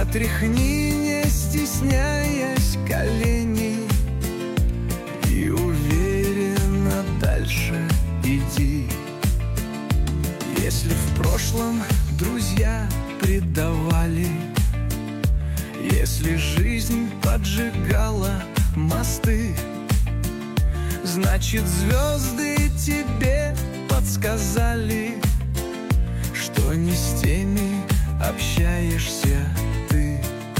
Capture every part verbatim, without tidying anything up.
Отряхни, не стесняясь, колени, и уверенно дальше иди. Если в прошлом друзья предавали, если жизнь поджигала мосты, значит, звезды тебе подсказали, что не с теми общаешься ты.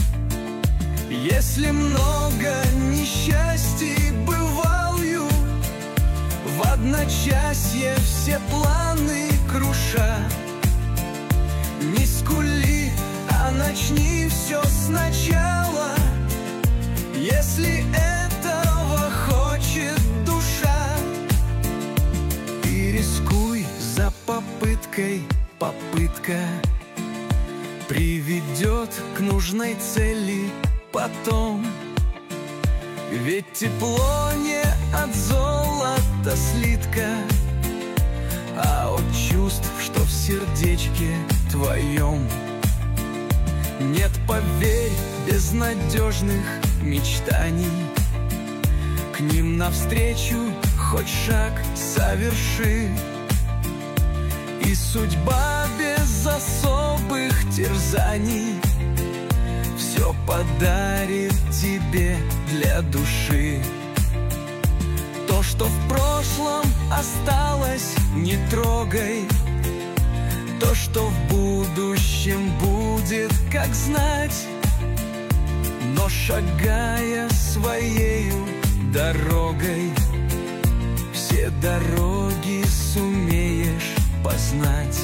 Если много несчастий бывалью, в одночасье все планы круша, не скули, а начни все сначала, если этого хочет душа. И рискуй за попыткой, попытка приведет к нужной цели потом. Ведь тепло не от золота слитка, а от чувств, что в сердечке твоем. Нет, поверь, безнадежных мечтаний, к ним навстречу хоть шаг соверши, и судьба без особых терзаний все подарит тебе для души. То, что в прошлом осталось, не трогай. То, что в будущем будет, как знать. Но шагая своею дорогой, все дороги сумеешь познать.